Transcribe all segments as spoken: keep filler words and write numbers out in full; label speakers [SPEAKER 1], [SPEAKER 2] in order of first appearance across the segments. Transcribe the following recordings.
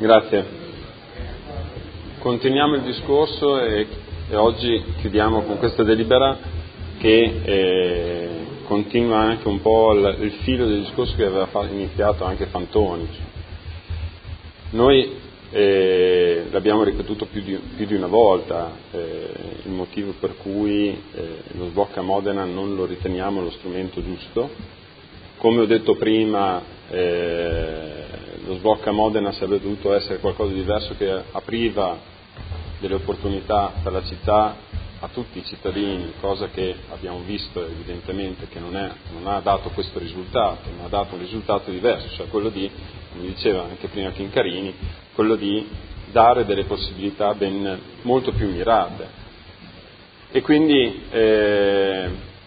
[SPEAKER 1] Grazie. Continuiamo il discorso e, e oggi chiudiamo con questa delibera che eh, continua anche un po' il, il filo del discorso che aveva iniziato anche Fantoni. Noi eh, l'abbiamo ripetuto più di, più di una volta, eh, il motivo per cui eh, lo sblocca Modena non lo riteniamo lo strumento giusto. Come ho detto prima, eh, lo sblocca Modena sarebbe dovuto essere qualcosa di diverso che apriva delle opportunità per la città a tutti i cittadini, cosa che abbiamo visto evidentemente che non, è, non ha dato questo risultato, ma ha dato un risultato diverso, cioè quello di, come diceva anche prima Chincarini, quello di dare delle possibilità ben molto più mirate. E quindi, eh,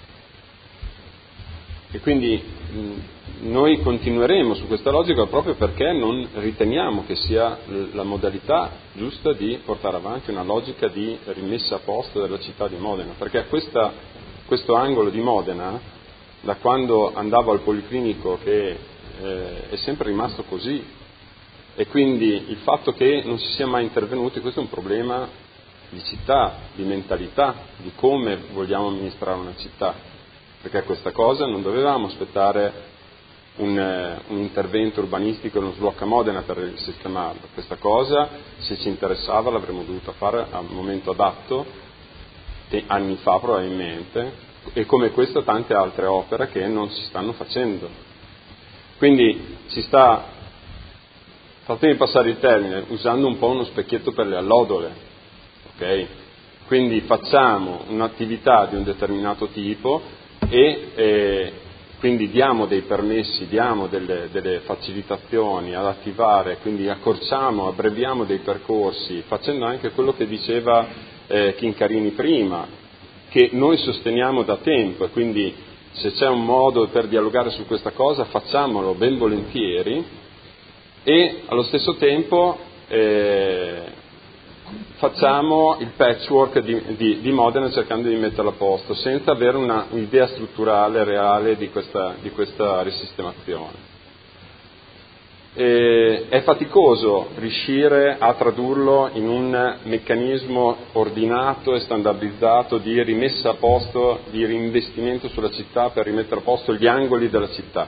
[SPEAKER 1] e quindi mh, noi continueremo su questa logica proprio perché non riteniamo che sia la modalità giusta di portare avanti una logica di rimessa a posto della città di Modena, perché questa, questo angolo di Modena, da quando andavo al Policlinico, che eh, è sempre rimasto così, e quindi il fatto che non si sia mai intervenuti, questo è un problema di città, di mentalità, di come vogliamo amministrare una città, perché questa cosa non dovevamo aspettare un, un intervento urbanistico, uno sblocca Modena per sistemarlo, questa cosa se ci interessava l'avremmo dovuta fare al momento adatto, anni fa probabilmente, e come questo tante altre opere che non si stanno facendo. Quindi si sta, fatemi passare il termine, usando un po' uno specchietto per le allodole, ok? Quindi facciamo un'attività di un determinato tipo e eh, quindi diamo dei permessi, diamo delle, delle facilitazioni ad attivare, quindi accorciamo, abbreviamo dei percorsi, facendo anche quello che diceva eh, Chincarini prima, che noi sosteniamo da tempo, e quindi se c'è un modo per dialogare su questa cosa facciamolo ben volentieri, e allo stesso tempo eh, facciamo il patchwork di, di, di Modena cercando di metterlo a posto, senza avere una, un'idea strutturale reale di questa, di questa risistemazione. E è faticoso riuscire a tradurlo in un meccanismo ordinato e standardizzato di rimessa a posto, di reinvestimento sulla città per rimettere a posto gli angoli della città,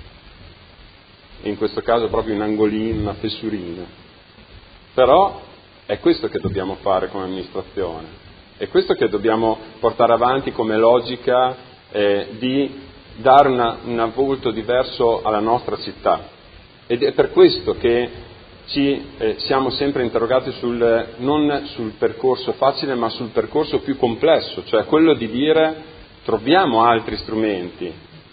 [SPEAKER 1] in questo caso proprio un angolino, una fessurina. Però è questo che dobbiamo fare come amministrazione, è questo che dobbiamo portare avanti come logica eh, di dare una, un volto diverso alla nostra città. Ed è per questo che ci eh, siamo sempre interrogati sul, non sul percorso facile, ma sul percorso più complesso, cioè quello di dire troviamo altri strumenti.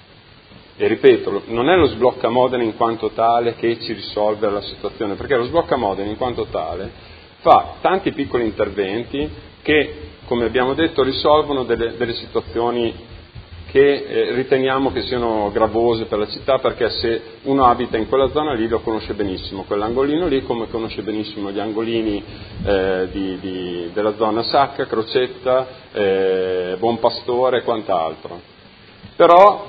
[SPEAKER 1] E ripeto, non è lo sblocca Modena in quanto tale che ci risolve la situazione, perché lo sblocca Modena in quanto tale fa tanti piccoli interventi che, come abbiamo detto, risolvono delle, delle situazioni che eh, riteniamo che siano gravose per la città, perché se uno abita in quella zona lì lo conosce benissimo, quell'angolino lì, come conosce benissimo gli angolini eh, di, di, della zona Sacca, Crocetta, eh, Buon Pastore e quant'altro. Però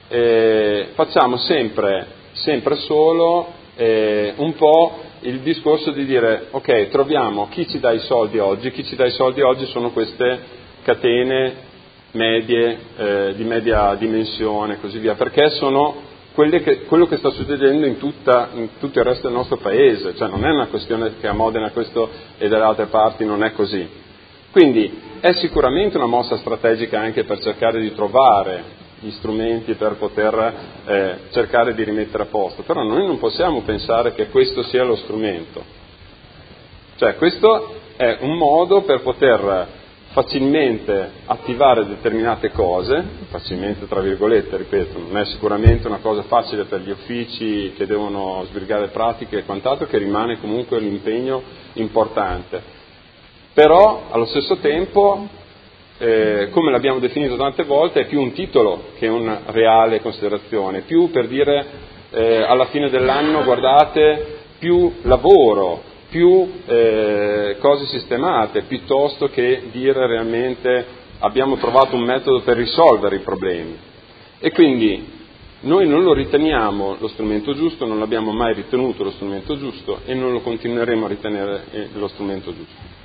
[SPEAKER 1] eh, facciamo sempre, sempre solo eh, un po' il discorso di dire ok, troviamo chi ci dà i soldi oggi, chi ci dà i soldi oggi sono queste catene medie, eh, di media dimensione e così via, perché sono quelle che, quello che sta succedendo in, tutta, in tutto il resto del nostro paese, cioè non è una questione che a Modena questo e dalle altre parti non è così. Quindi è sicuramente una mossa strategica anche per cercare di trovare gli strumenti per poter eh, cercare di rimettere a posto, però noi non possiamo pensare che questo sia lo strumento, cioè questo è un modo per poter facilmente attivare determinate cose, facilmente tra virgolette, ripeto, non è sicuramente una cosa facile per gli uffici che devono sbrigare pratiche e quant'altro, che rimane comunque un impegno importante, però allo stesso tempo, eh, come l'abbiamo definito tante volte, è più un titolo che una reale considerazione, più per dire eh, alla fine dell'anno guardate, più lavoro, più eh, cose sistemate, piuttosto che dire realmente abbiamo trovato un metodo per risolvere i problemi. E quindi Noi non lo riteniamo lo strumento giusto, non l'abbiamo mai ritenuto lo strumento giusto e non lo continueremo a ritenere lo strumento giusto.